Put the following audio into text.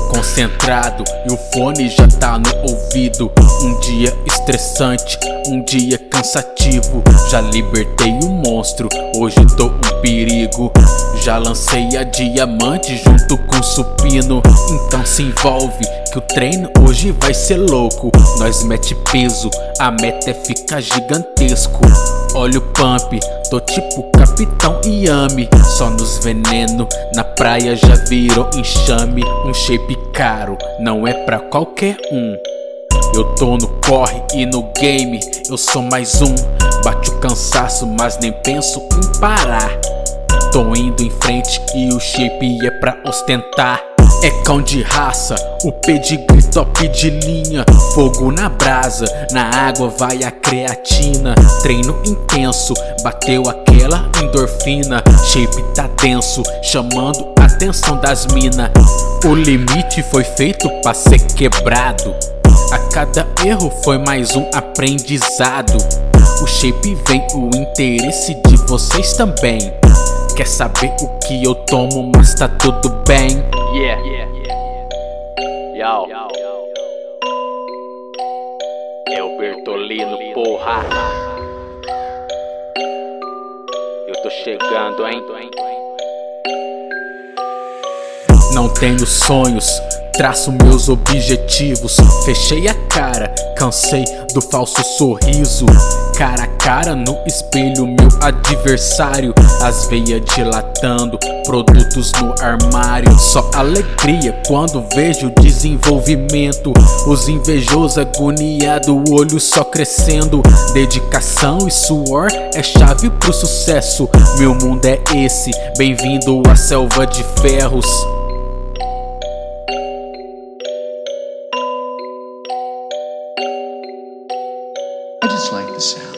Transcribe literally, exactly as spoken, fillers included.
concentrado e o fone já tá no ouvido. Um dia estressante, um dia cansativo. Já libertei o monstro, hoje tô um perigo. Já lancei a diamante junto com o supino. Então se envolve que o treino hoje vai ser louco. Nós mete peso, a meta é ficar gigantesco. Olha o pump, tô tipo Capitão Yami. Só nos veneno, na praia já virou enxame. Um shape caro, não é pra qualquer um. Eu tô no corre e no game, eu sou mais um. Bate o cansaço, mas nem penso em parar. Tô indo em frente e o shape é pra ostentar. É cão de raça, o pedigree top de linha. Fogo na brasa, na água vai a creatina. Treino intenso, bateu aquela endorfina. Shape tá denso, chamando a atenção das mina. O limite foi feito pra ser quebrado. A cada erro foi mais um aprendizado. O shape vem, o interesse de vocês também. Quer saber o que eu tomo, mas tá tudo bem. Yeah, yeah, yeah. Yo. É o Bertolino, porra. Eu tô chegando, hein? Não tenho sonhos, traço meus objetivos. Fechei a cara, cansei do falso sorriso. Cara a cara no espelho, meu adversário. As veias dilatando, produtos no armário. Só alegria quando vejo desenvolvimento. Os invejosos agoniados, o olho só crescendo. Dedicação e suor é chave pro sucesso. Meu mundo é esse, bem-vindo à selva de ferros. I just like the sound.